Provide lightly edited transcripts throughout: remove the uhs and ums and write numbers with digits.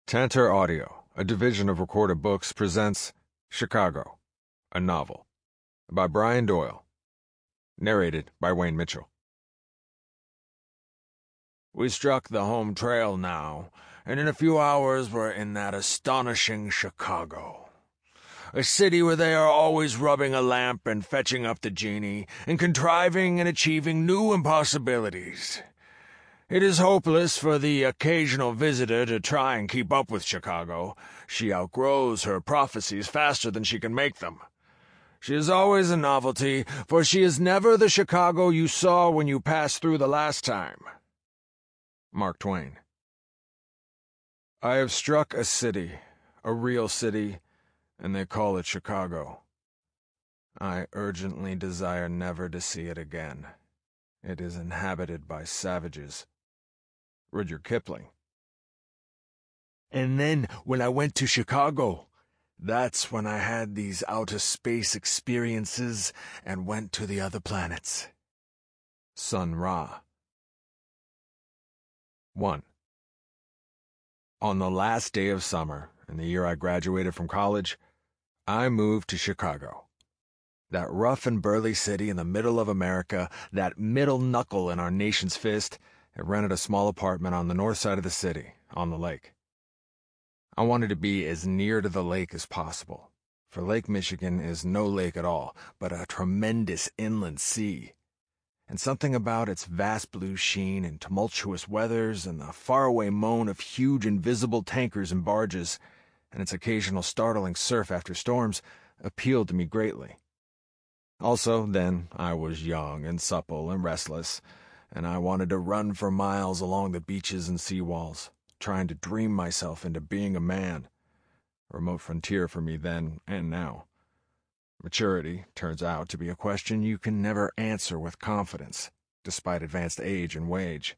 Tantor Audio, a division of Recorded Books, presents Chicago, a novel, by Brian Doyle, narrated by Wayne Mitchell. We struck the home trail now, and in a few hours we're in that astonishing Chicago. A city where they are always rubbing a lamp and fetching up the genie, and contriving and achieving new impossibilities. It is hopeless for the occasional visitor to try and keep up with Chicago. She outgrows her prophecies faster than she can make them. She is always a novelty, for she is never the Chicago you saw when you passed through the last time. Mark Twain. I have struck a city, a real city, and they call it Chicago. I urgently desire never to see it again. It is inhabited by savages. Rudyard Kipling. And then, when I went to Chicago, that's when I had these outer space experiences and went to the other planets. Sun Ra. 1. On the last day of summer, in the year I graduated from college, I moved to Chicago. That rough and burly city in the middle of America, that middle knuckle in our nation's fist, had rented a small apartment on the north side of the city, on the lake. I wanted to be as near to the lake as possible, for Lake Michigan is no lake at all, but a tremendous inland sea. And something about its vast blue sheen and tumultuous weathers and the faraway moan of huge invisible tankers and barges, and its occasional startling surf after storms, appealed to me greatly. Also, then, I was young and supple and restless, and I wanted to run for miles along the beaches and seawalls, trying to dream myself into being a man. A remote frontier for me then and now. Maturity turns out to be a question you can never answer with confidence, despite advanced age and wage.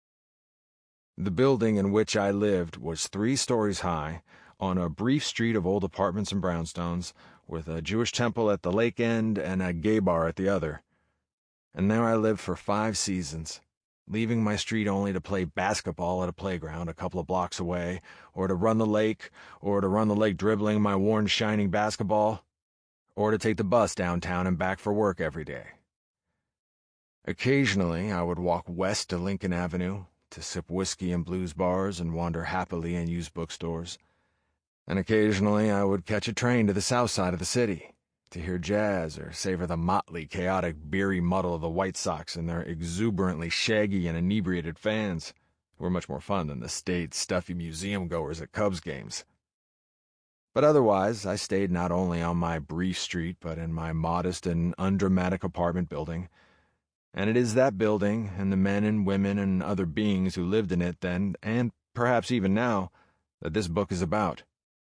The building in which I lived was 3 stories high, on a brief street of old apartments and brownstones, with a Jewish temple at the lake end and a gay bar at the other. And there I lived for 5 seasons, leaving my street only to play basketball at a playground a couple of blocks away, or to run the lake dribbling my worn shining basketball, or to take the bus downtown and back for work every day. Occasionally, I would walk west to Lincoln Avenue to sip whiskey in blues bars and wander happily in used bookstores. And occasionally, I would catch a train to the south side of the city to hear jazz or savor the motley, chaotic, beery muddle of the White Sox and their exuberantly shaggy and inebriated fans, who were much more fun than the staid, stuffy museum-goers at Cubs games. But otherwise, I stayed not only on my brief street, but in my modest and undramatic apartment building. And it is that building, and the men and women and other beings who lived in it then, and perhaps even now, that this book is about.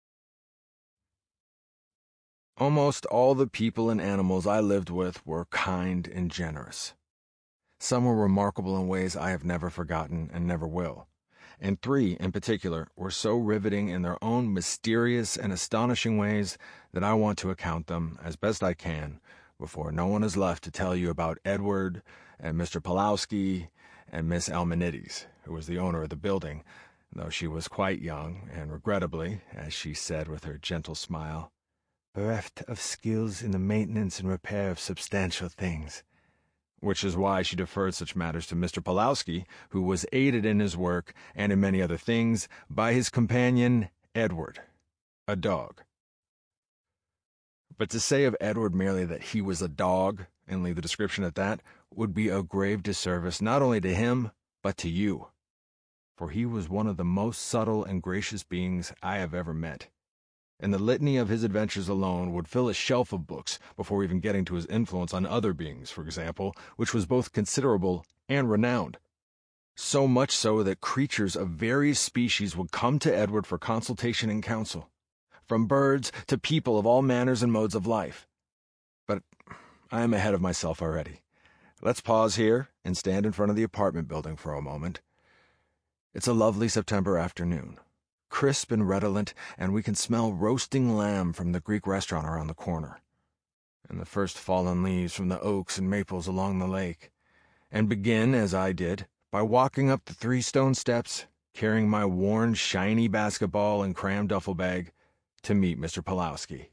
Almost all the people and animals I lived with were kind and generous. Some were remarkable in ways I have never forgotten and never will. And 3, in particular, were so riveting in their own mysterious and astonishing ways that I want to account them, as best I can, before no one is left to tell you about Edward and Mr. Pulowski and Miss Almanides, who was the owner of the building, though she was quite young, and regrettably, as she said with her gentle smile, bereft of skills in the maintenance and repair of substantial things. Which is why she deferred such matters to Mr. Pulowski, who was aided in his work, and in many other things, by his companion, Edward, a dog. But to say of Edward merely that he was a dog, and leave the description at that, would be a grave disservice not only to him, but to you. For he was one of the most subtle and gracious beings I have ever met. And the litany of his adventures alone would fill a shelf of books before even getting to his influence on other beings, for example, which was both considerable and renowned. So much so that creatures of various species would come to Edward for consultation and counsel, from birds to people of all manners and modes of life. But I am ahead of myself already. Let's pause here and stand in front of the apartment building for a moment. It's a lovely September afternoon, crisp and redolent, and we can smell roasting lamb from the Greek restaurant around the corner, and the first fallen leaves from the oaks and maples along the lake, and begin, as I did, by walking up the 3 stone steps carrying my worn, shiny basketball and crammed duffel bag to meet Mr. Pulowski.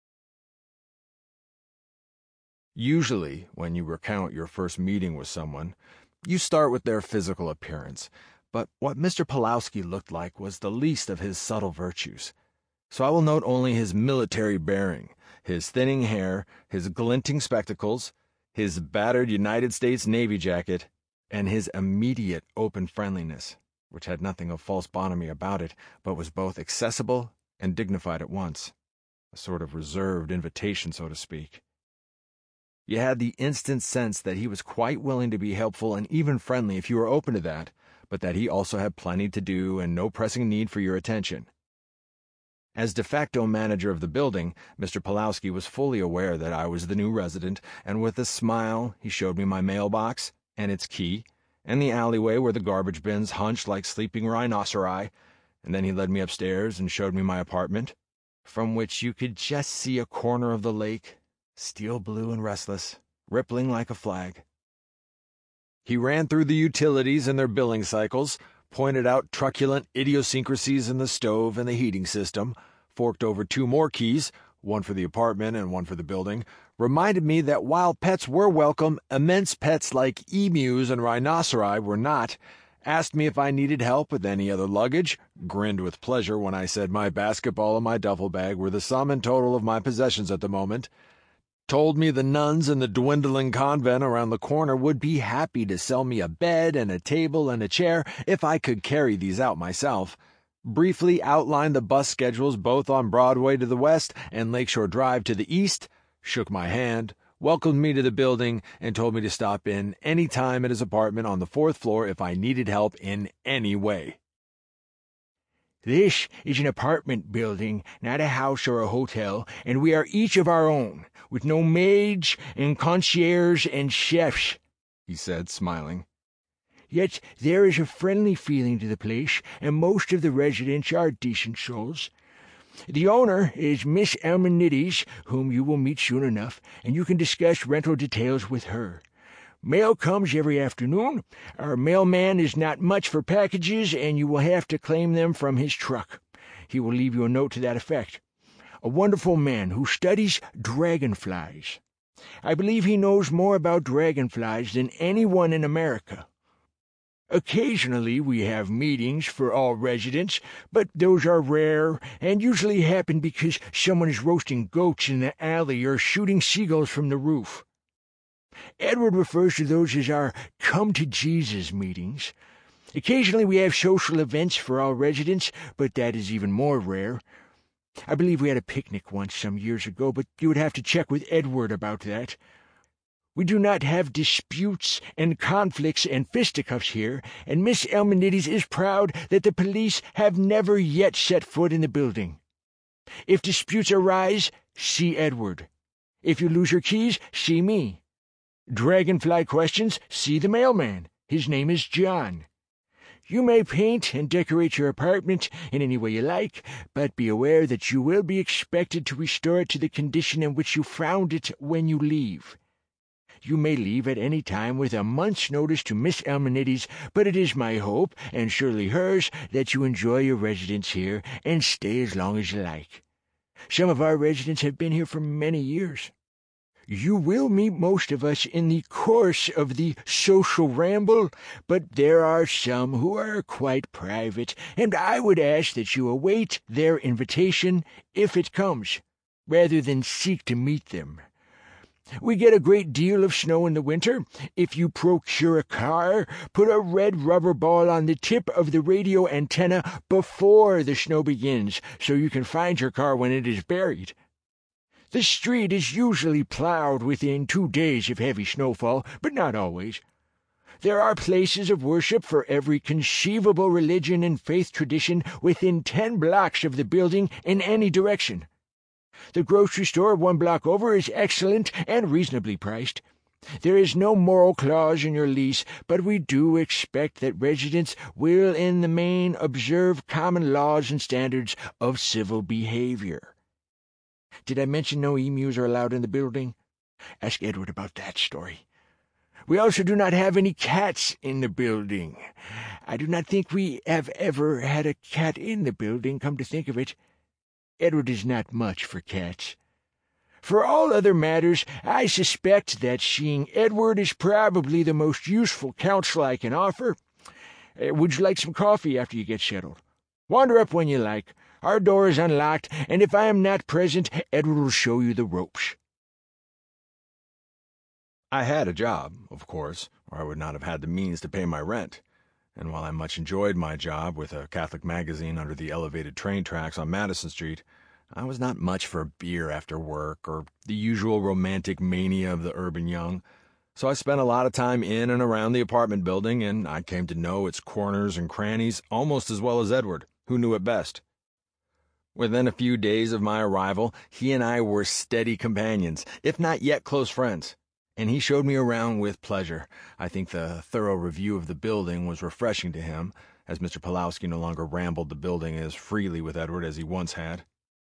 Usually, when you recount your first meeting with someone, you start with their physical appearance, but what Mr. Pulowski looked like was the least of his subtle virtues. So I will note only his military bearing, his thinning hair, his glinting spectacles, his battered United States Navy jacket, and his immediate open friendliness, which had nothing of false bonhomie about it, but was both accessible and dignified at once, a sort of reserved invitation, so to speak. You had the instant sense that he was quite willing to be helpful and even friendly if you were open to that, but that he also had plenty to do and no pressing need for your attention. As de facto manager of the building, Mr. Pulowski was fully aware that I was the new resident, and with a smile he showed me my mailbox and its key, and the alleyway where the garbage bins hunched like sleeping rhinoceri, and then he led me upstairs and showed me my apartment, from which you could just see a corner of the lake, steel blue and restless, rippling like a flag. He ran through the utilities and their billing cycles, pointed out truculent idiosyncrasies in the stove and the heating system, forked over 2 more keys, one for the apartment and one for the building, reminded me that while pets were welcome, immense pets like emus and rhinoceri were not, asked me if I needed help with any other luggage, grinned with pleasure when I said my basketball and my duffel bag were the sum and total of my possessions at the moment, told me the nuns in the dwindling convent around the corner would be happy to sell me a bed and a table and a chair if I could carry these out myself, briefly outlined the bus schedules both on Broadway to the west and Lakeshore Drive to the east, shook my hand, welcomed me to the building, and told me to stop in any time at his apartment on the 4th floor if I needed help in any way. This is an apartment building, not a house or a hotel, and we are each of our own, with no maids and concierges and chefs, he said, smiling. Yet there is a friendly feeling to the place, and most of the residents are decent souls. The owner is Miss Elmenides, whom you will meet soon enough, and you can discuss rental details with her. Mail comes every afternoon. Our mailman is not much for packages, and you will have to claim them from his truck. He will leave you a note to that effect. A wonderful man who studies dragonflies. I believe he knows more about dragonflies than anyone in America. Occasionally we have meetings for all residents, but those are rare and usually happen because someone is roasting goats in the alley or shooting seagulls from the roof. Edward refers to those as our come-to-Jesus meetings. Occasionally we have social events for all residents, but that is even more rare. I believe we had a picnic once some years ago, but you would have to check with Edward about that. We do not have disputes and conflicts and fisticuffs here, and Miss Elmenides is proud that the police have never yet set foot in the building. If disputes arise, see Edward. If you lose your keys, see me. Dragonfly questions, see the mailman. His name is John. You may paint and decorate your apartment in any way you like, but be aware that you will be expected to restore it to the condition in which you found it when you leave. You may leave at any time with a month's notice to Miss Elmenides, but it is my hope, and surely hers, that you enjoy your residence here and stay as long as you like. Some of our residents have been here for many years. You will meet most of us in the course of the social ramble, but there are some who are quite private, and I would ask that you await their invitation, if it comes, rather than seek to meet them. We get a great deal of snow in the winter. If you procure a car, put a red rubber ball on the tip of the radio antenna before the snow begins, so you can find your car when it is buried. The street is usually plowed within 2 days of heavy snowfall, but not always. There are places of worship for every conceivable religion and faith tradition within 10 blocks of the building in any direction. The grocery store 1 block over is excellent and reasonably priced. There is no moral clause in your lease, but we do expect that residents will in the main observe common laws and standards of civil behavior. Did I mention no emus are allowed in the building? Ask Edward about that story. We also do not have any cats in the building. I do not think we have ever had a cat in the building, come to think of it. Edward is not much for cats. For all other matters, I suspect that seeing Edward is probably the most useful counsel I can offer. Would you like some coffee after you get settled? Wander up when you like. Our door is unlocked, and if I am not present, Edward will show you the ropes." I had a job, of course, or I would not have had the means to pay my rent. And while I much enjoyed my job with a Catholic magazine under the elevated train tracks on Madison Street, I was not much for a beer after work or the usual romantic mania of the urban young. So I spent a lot of time in and around the apartment building, and I came to know its corners and crannies almost as well as Edward, who knew it best. Within a few days of my arrival, he and I were steady companions, if not yet close friends, and he showed me around with pleasure. I think the thorough review of the building was refreshing to him, as Mr. Pulowski no longer rambled the building as freely with Edward as he once had.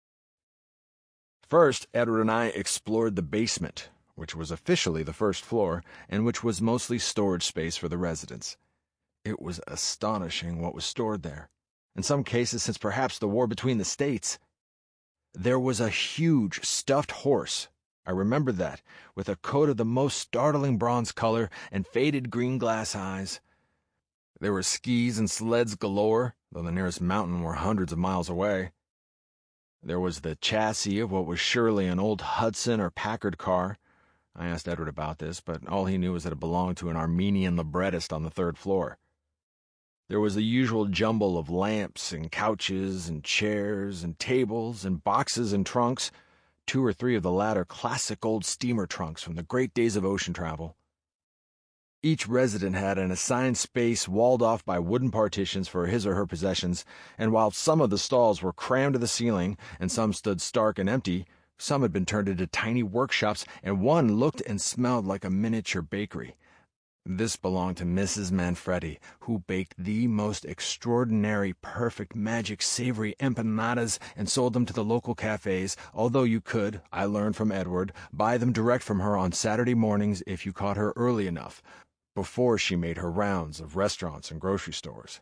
First, Edward and I explored the basement, which was officially the first floor, and which was mostly storage space for the residents. It was astonishing what was stored there, in some cases since perhaps the war between the states. There was a huge stuffed horse, I remember that, with a coat of the most startling bronze color and faded green glass eyes. There were skis and sleds galore, though the nearest mountain were hundreds of miles away. There was the chassis of what was surely an old Hudson or Packard car. I asked Edward about this, but all he knew was that it belonged to an Armenian librettist on the third floor. There was the usual jumble of lamps and couches and chairs and tables and boxes and trunks, 2 or 3 of the latter classic old steamer trunks from the great days of ocean travel. Each resident had an assigned space walled off by wooden partitions for his or her possessions, and while some of the stalls were crammed to the ceiling and some stood stark and empty, some had been turned into tiny workshops, and one looked and smelled like a miniature bakery. This belonged to Mrs. Manfredi, who baked the most extraordinary, perfect, magic, savory empanadas and sold them to the local cafes, although you could, I learned from Edward, buy them direct from her on Saturday mornings if you caught her early enough, before she made her rounds of restaurants and grocery stores.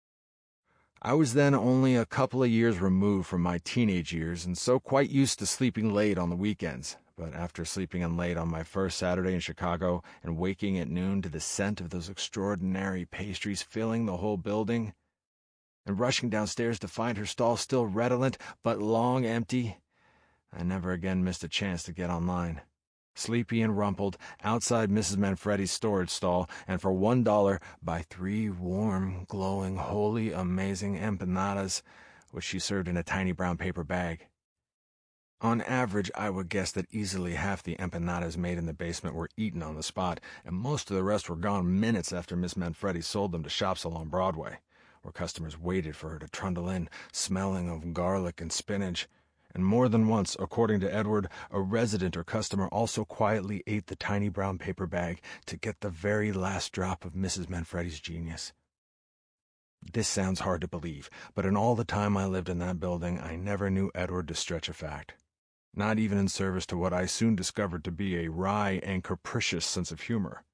I was then only a couple of years removed from my teenage years, and so quite used to sleeping late on the weekends. But after sleeping in late on my first Saturday in Chicago and waking at noon to the scent of those extraordinary pastries filling the whole building, and rushing downstairs to find her stall still redolent but long empty, I never again missed a chance to get online. Sleepy and rumpled, outside Mrs. Manfredi's storage stall, and for $1 buy 3 warm, glowing, wholly amazing empanadas, which she served in a tiny brown paper bag. On average, I would guess that easily half the empanadas made in the basement were eaten on the spot, and most of the rest were gone minutes after Miss Manfredi sold them to shops along Broadway, where customers waited for her to trundle in, smelling of garlic and spinach. And more than once, according to Edward, a resident or customer also quietly ate the tiny brown paper bag to get the very last drop of Mrs. Manfredi's genius. This sounds hard to believe, but in all the time I lived in that building, I never knew Edward to stretch a fact. Not even in service to what I soon discovered to be a wry and capricious sense of humor.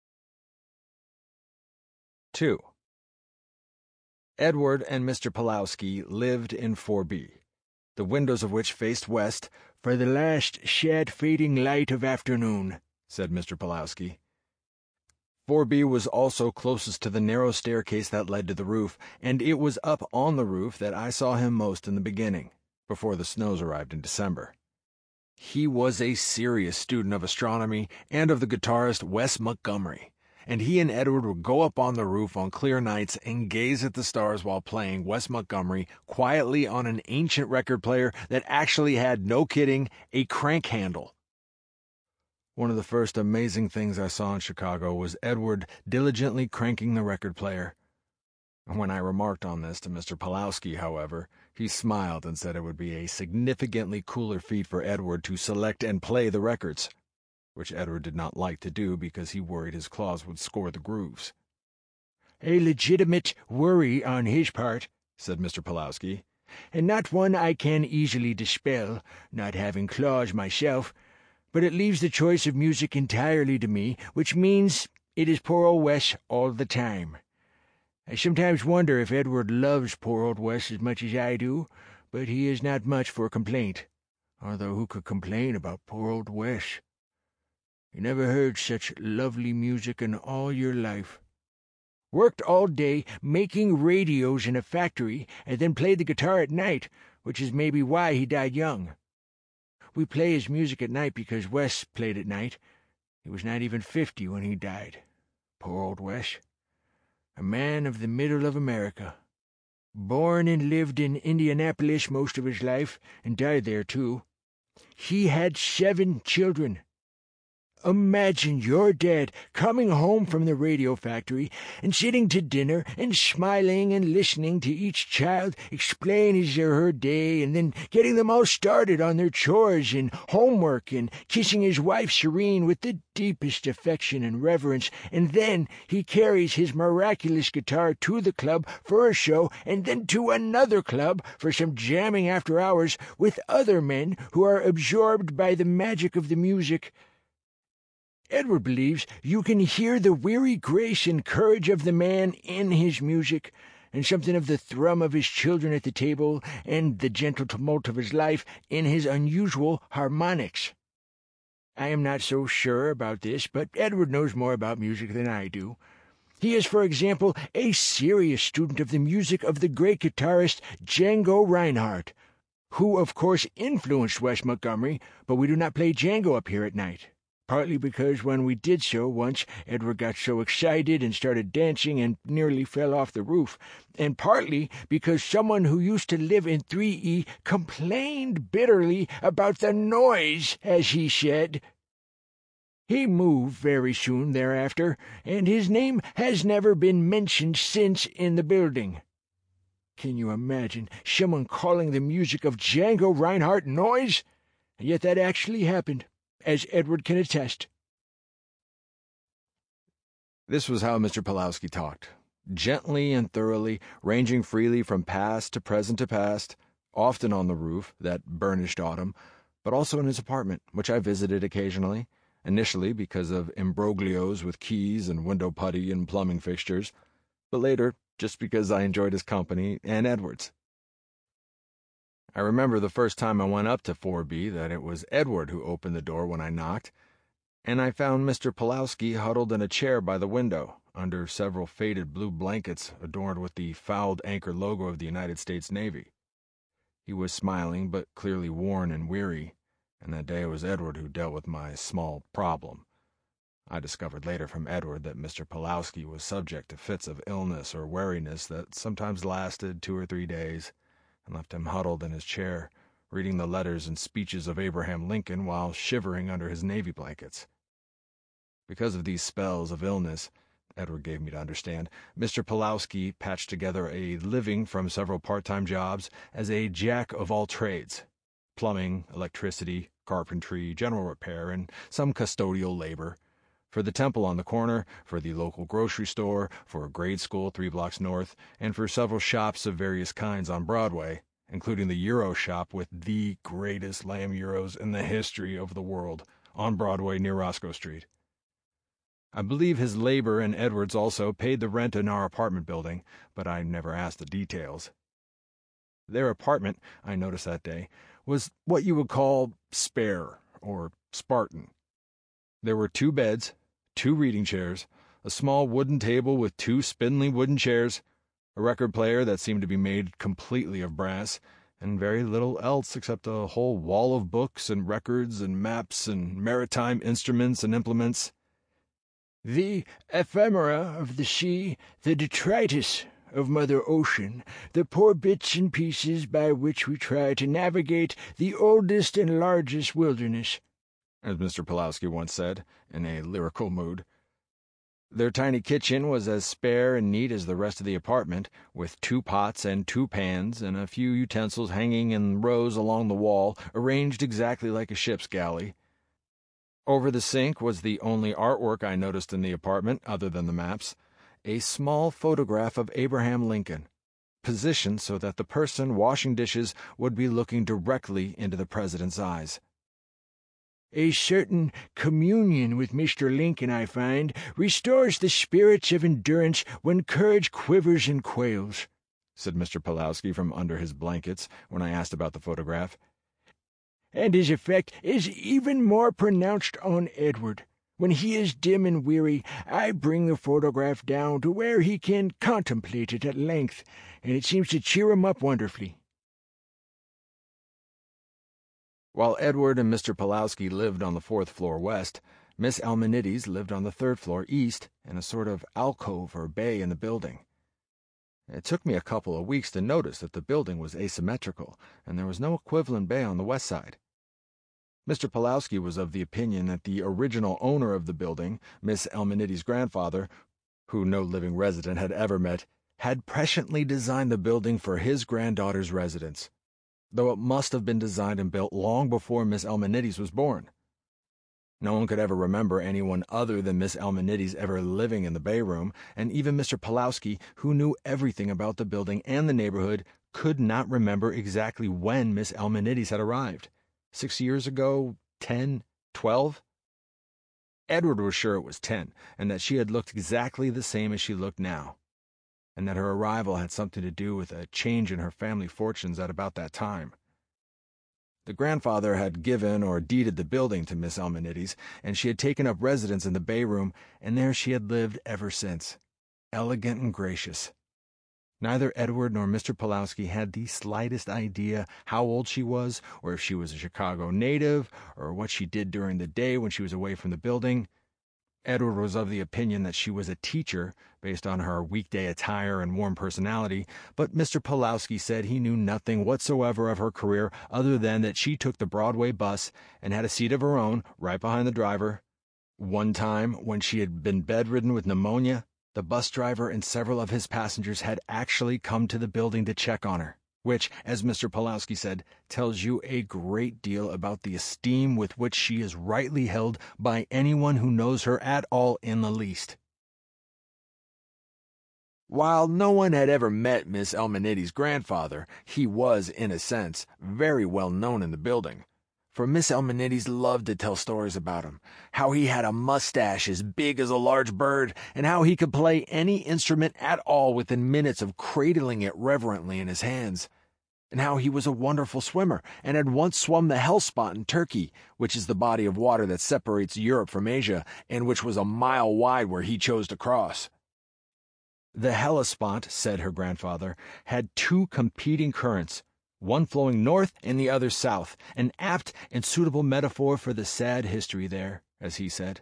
2. Edward and Mr. Pulowski lived in 4B, the windows of which faced west. "For the last sad fading light of afternoon," said Mr. Pulowski. 4B was also closest to the narrow staircase that led to the roof, and it was up on the roof that I saw him most in the beginning, before the snows arrived in December. He was a serious student of astronomy and of the guitarist Wes Montgomery, and he and Edward would go up on the roof on clear nights and gaze at the stars while playing Wes Montgomery quietly on an ancient record player that actually had, no kidding, a crank handle. One of the first amazing things I saw in Chicago was Edward diligently cranking the record player. When I remarked on this to Mr. Pulowski, however, he smiled and said it would be a significantly cooler feat for Edward to select and play the records, which Edward did not like to do because he worried his claws would score the grooves. "A legitimate worry on his part," said Mr. Pulowski, "and not one I can easily dispel, not having claws myself, but it leaves the choice of music entirely to me, which means it is poor old Wes all the time. I sometimes wonder if Edward loves poor old Wes as much as I do, but he is not much for complaint, although who could complain about poor old Wes? You never heard such lovely music in all your life. Worked all day making radios in a factory, and then played the guitar at night, which is maybe why he died young. We play his music at night because Wes played at night. He was not even 50 when he died. Poor old Wes. A man of the middle of America. Born and lived in Indianapolis most of his life, and died there, too. He had 7 children. Imagine your dad coming home from the radio factory and sitting to dinner and smiling and listening to each child explain his or her day, and then getting them all started on their chores and homework, and kissing his wife Serene with the deepest affection and reverence, and then he carries his miraculous guitar to the club for a show, and then to another club for some jamming after hours with other men who are absorbed by the magic of the music. Edward believes you can hear the weary grace and courage of the man in his music, and something of the thrum of his children at the table, and the gentle tumult of his life in his unusual harmonics. I am not so sure about this, but Edward knows more about music than I do. He is, for example, a serious student of the music of the great guitarist Django Reinhardt, who of course influenced Wes Montgomery, but we do not play Django up here at night. Partly because when we did so once, Edward got so excited and started dancing and nearly fell off the roof, and partly because someone who used to live in 3E complained bitterly about the noise, as he said. He moved very soon thereafter, and his name has never been mentioned since in the building. Can you imagine someone calling the music of Django Reinhardt noise? And yet that actually happened, as Edward can attest. This was how Mr. Pulowski talked, gently and thoroughly, ranging freely from past to present to past, often on the roof, that burnished autumn, but also in his apartment, which I visited occasionally, initially because of imbroglios with keys and window putty and plumbing fixtures, but later just because I enjoyed his company and Edward's. I remember the first time I went up to 4B that it was Edward who opened the door when I knocked, and I found Mr. Pulowski huddled in a chair by the window, under several faded blue blankets adorned with the fouled anchor logo of the United States Navy. He was smiling, but clearly worn and weary, and that day it was Edward who dealt with my small problem. I discovered later from Edward that Mr. Pulowski was subject to fits of illness or weariness that sometimes lasted 2 or 3 days, and left him huddled in his chair, reading the letters and speeches of Abraham Lincoln while shivering under his Navy blankets. Because of these spells of illness, Edward gave me to understand, Mr. Pulowski patched together a living from several part-time jobs as a jack of all trades: plumbing, electricity, carpentry, general repair, and some custodial labor, for the temple on the corner, for the local grocery store, for a grade school 3 blocks north, and for several shops of various kinds on Broadway, including the Euro shop with the greatest lamb gyros in the history of the world, on Broadway near Roscoe Street. I believe his labor and Edward's also paid the rent in our apartment building, but I never asked the details. Their apartment, I noticed that day, was what you would call spare, or Spartan. There were 2 beds, 2 reading chairs, a small wooden table with 2 spindly wooden chairs, a record player that seemed to be made completely of brass, and very little else except a whole wall of books and records and maps and maritime instruments and implements. The ephemera of the sea, the detritus of Mother Ocean, the poor bits and pieces by which we try to navigate the oldest and largest wilderness, as Mr. Pulowski once said, in a lyrical mood. Their tiny kitchen was as spare and neat as the rest of the apartment, with 2 pots and 2 pans and a few utensils hanging in rows along the wall, arranged exactly like a ship's galley. Over the sink was the only artwork I noticed in the apartment, other than the maps, a small photograph of Abraham Lincoln, positioned so that the person washing dishes would be looking directly into the president's eyes. A certain communion with Mr. Lincoln, I find, restores the spirits of endurance when courage quivers and quails," said Mr. Pulowski from under his blankets when I asked about the photograph. "And his effect is even more pronounced on Edward. When he is dim and weary, I bring the photograph down to where he can contemplate it at length, and it seems to cheer him up wonderfully." While Edward and Mr. Pulowski lived on the 4th floor west, Miss Elmenides lived on the 3rd floor east in a sort of alcove or bay in the building. It took me a couple of weeks to notice that the building was asymmetrical, and there was no equivalent bay on the west side. Mr. Pulowski was of the opinion that the original owner of the building, Miss Elmenides' grandfather, who no living resident had ever met, had presciently designed the building for his granddaughter's residence, though it must have been designed and built long before Miss Elmenides was born. No one could ever remember anyone other than Miss Elmenides ever living in the bay room, and even Mr. Pulowski, who knew everything about the building and the neighborhood, could not remember exactly when Miss Elmenides had arrived. 6 years ago, 10, 12? Edward was sure it was 10, and that she had looked exactly the same as she looked now, and that her arrival had something to do with a change in her family fortunes at about that time. The grandfather had given or deeded the building to Miss Elmenides, and she had taken up residence in the bay room, and there she had lived ever since, elegant and gracious. Neither Edward nor Mr. Pulowski had the slightest idea how old she was, or if she was a Chicago native, or what she did during the day when she was away from the building. Edward was of the opinion that she was a teacher, based on her weekday attire and warm personality, but Mr. Pulowski said he knew nothing whatsoever of her career other than that she took the Broadway bus and had a seat of her own right behind the driver. One time, when she had been bedridden with pneumonia, the bus driver and several of his passengers had actually come to the building to check on her, which, as Mr. Pulowski said, tells you a great deal about the esteem with which she is rightly held by anyone who knows her at all in the least. While no one had ever met Miss Elmenides' grandfather, he was, in a sense, very well known in the building. For Miss Elmenides loved to tell stories about him, how he had a mustache as big as a large bird, and how he could play any instrument at all within minutes of cradling it reverently in his hands, and how he was a wonderful swimmer, and had once swum the Hellespont in Turkey, which is the body of water that separates Europe from Asia, and which was a mile wide where he chose to cross. The Hellespont, said her grandfather, had 2 competing currents, one flowing north and the other south, an apt and suitable metaphor for the sad history there, as he said.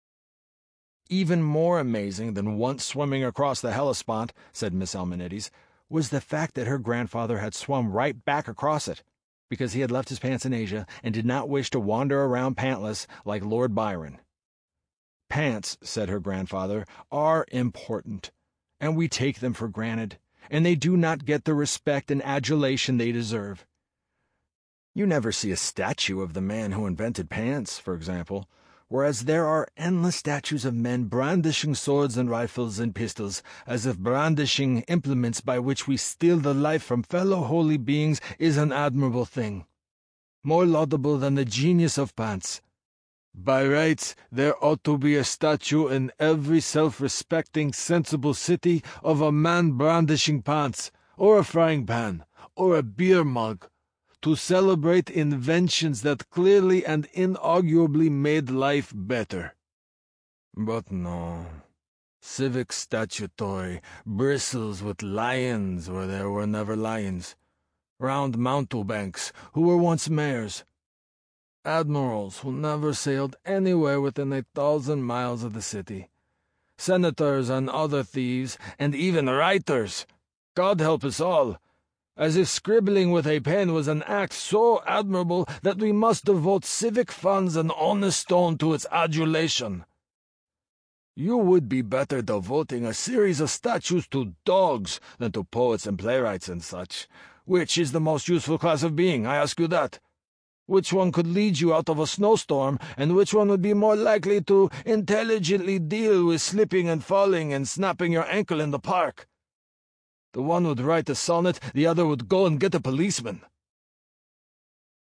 Even more amazing than once swimming across the Hellespont, said Miss Elmenides, was the fact that her grandfather had swum right back across it, because he had left his pants in Asia and did not wish to wander around pantless like Lord Byron. Pants, said her grandfather, are important, and we take them for granted, and they do not get the respect and adulation they deserve. You never see a statue of the man who invented pants, for example, whereas there are endless statues of men brandishing swords and rifles and pistols, as if brandishing implements by which we steal the life from fellow holy beings is an admirable thing, more laudable than the genius of pants. By rights, there ought to be a statue in every self-respecting, sensible city of a man brandishing pants, or a frying pan, or a beer mug, to celebrate inventions that clearly and inarguably made life better. But no, civic statutory bristles with lions where there were never lions, round mountebanks who were once mayors, admirals who never sailed anywhere within 1,000 miles of the city, senators and other thieves, and even writers, God help us all, as if scribbling with a pen was an act so admirable that we must devote civic funds and honest stone to its adulation. You would be better devoting a series of statues to dogs than to poets and playwrights and such. Which is the most useful class of being, I ask you that? Which one could lead you out of a snowstorm, and which one would be more likely to intelligently deal with slipping and falling and snapping your ankle in the park? The one would write a sonnet, the other would go and get a policeman.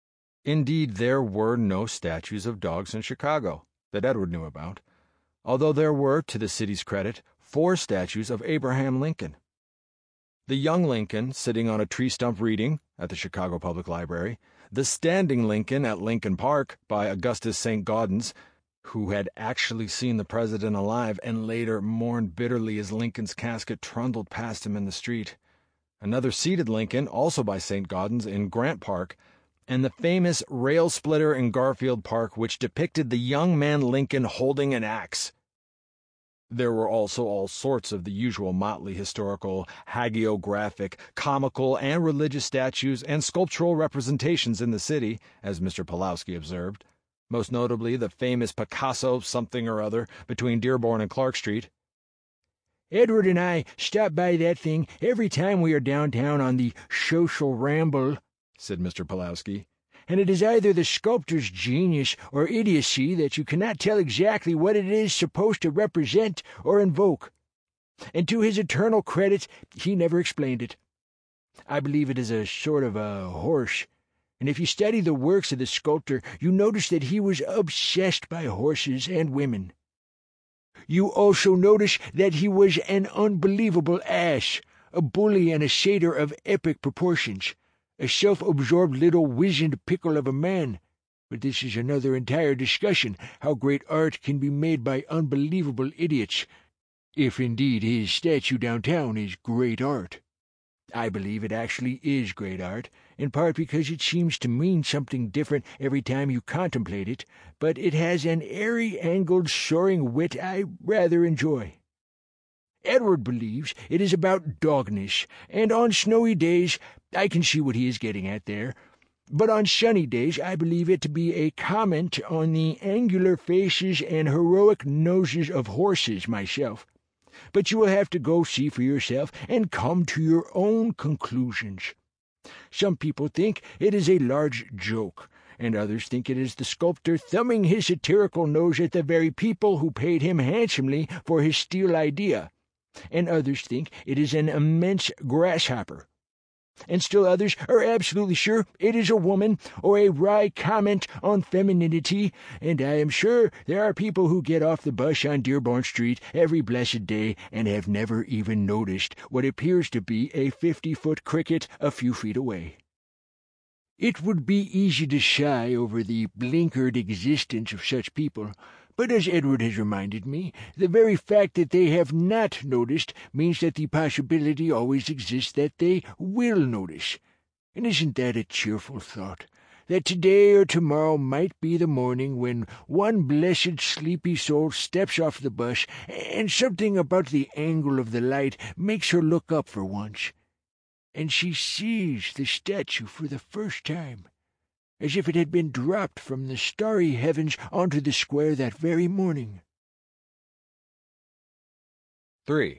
Indeed, there were no statues of dogs in Chicago that Edward knew about, although there were, to the city's credit, 4 statues of Abraham Lincoln. The young Lincoln sitting on a tree stump reading at the Chicago Public Library, the standing Lincoln at Lincoln Park by Augustus St. Gaudens, who had actually seen the president alive and later mourned bitterly as Lincoln's casket trundled past him in the street, another seated Lincoln, also by St. Gaudens, in Grant Park, and the famous rail splitter in Garfield Park, which depicted the young man Lincoln holding an axe. There were also all sorts of the usual motley historical, hagiographic, comical, and religious statues and sculptural representations in the city, as Mr. Pulowski observed, most notably the famous Picasso something or other between Dearborn and Clark Street. Edward and I stop by that thing every time we are downtown on the social ramble, said Mr. Pulowski, and it is either the sculptor's genius or idiocy that you cannot tell exactly what it is supposed to represent or invoke. And to his eternal credit, he never explained it. I believe it is a sort of a horse, and if you study the works of the sculptor, you notice that he was obsessed by horses and women. You also notice that he was an unbelievable ass, a bully and a satyr of epic proportions, a self-absorbed little wizened pickle of a man. But this is another entire discussion, how great art can be made by unbelievable idiots, if indeed his statue downtown is great art. I believe it actually is great art, in part because it seems to mean something different every time you contemplate it, but it has an airy, angled, soaring wit I rather enjoy. Edward believes it is about dogness, and on snowy days I can see what he is getting at there. But on sunny days I believe it to be a comment on the angular faces and heroic noses of horses myself. But you will have to go see for yourself and come to your own conclusions. Some people think it is a large joke, and others think it is the sculptor thumbing his satirical nose at the very people who paid him handsomely for his steel idea, and others think it is an immense grasshopper, and still others are absolutely sure it is a woman or a wry comment on femininity, and I am sure there are people who get off the bus on Dearborn Street every blessed day and have never even noticed what appears to be a 50-foot cricket a few feet away. It would be easy to sigh over the blinkered existence of such people, but as Edward has reminded me, the very fact that they have not noticed means that the possibility always exists that they will notice. And isn't that a cheerful thought? That today or tomorrow might be the morning when one blessed sleepy soul steps off the bus, and something about the angle of the light makes her look up for once, and she sees the statue for the first time, as if it had been dropped from the starry heavens onto the square that very morning. 3.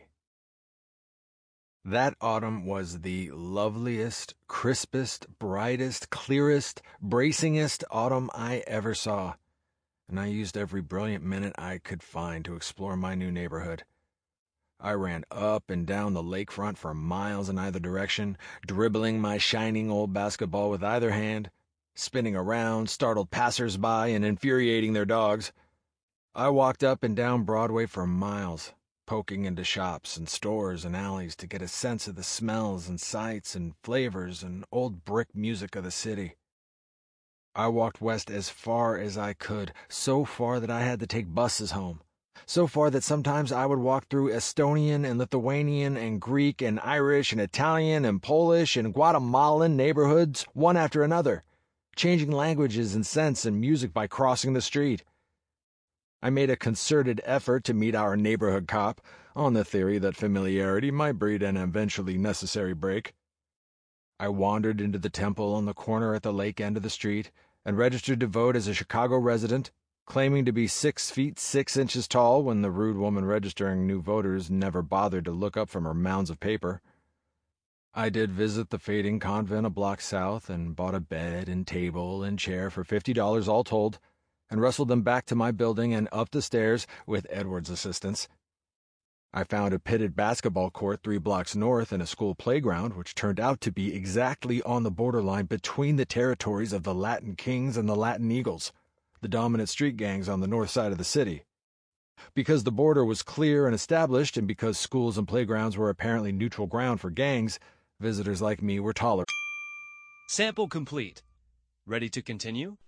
That autumn was the loveliest, crispest, brightest, clearest, bracingest autumn I ever saw, and I used every brilliant minute I could find to explore my new neighborhood. I ran up and down the lakefront for miles in either direction, dribbling my shining old basketball with either hand, spinning around, startled passers-by and infuriating their dogs. I walked up and down Broadway for miles, poking into shops and stores and alleys to get a sense of the smells and sights and flavors and old brick music of the city. I walked west as far as I could, so far that I had to take buses home, so far that sometimes I would walk through Estonian and Lithuanian and Greek and Irish and Italian and Polish and Guatemalan neighborhoods one after another, changing languages and scents and music by crossing the street. I made a concerted effort to meet our neighborhood cop, on the theory that familiarity might breed an eventually necessary break. I wandered into the temple on the corner at the lake end of the street, and registered to vote as a Chicago resident, claiming to be 6 feet 6 inches tall when the rude woman registering new voters never bothered to look up from her mounds of paper. I did visit the fading convent a block south and bought a bed and table and chair for $50 all told, and rustled them back to my building and up the stairs with Edward's assistance. I found a pitted basketball court 3 blocks north and a school playground, which turned out to be exactly on the borderline between the territories of the Latin Kings and the Latin Eagles, the dominant street gangs on the north side of the city. Because the border was clear and established, and because schools and playgrounds were apparently neutral ground for gangs, visitors like me were tolerated. Sample complete. Ready to continue?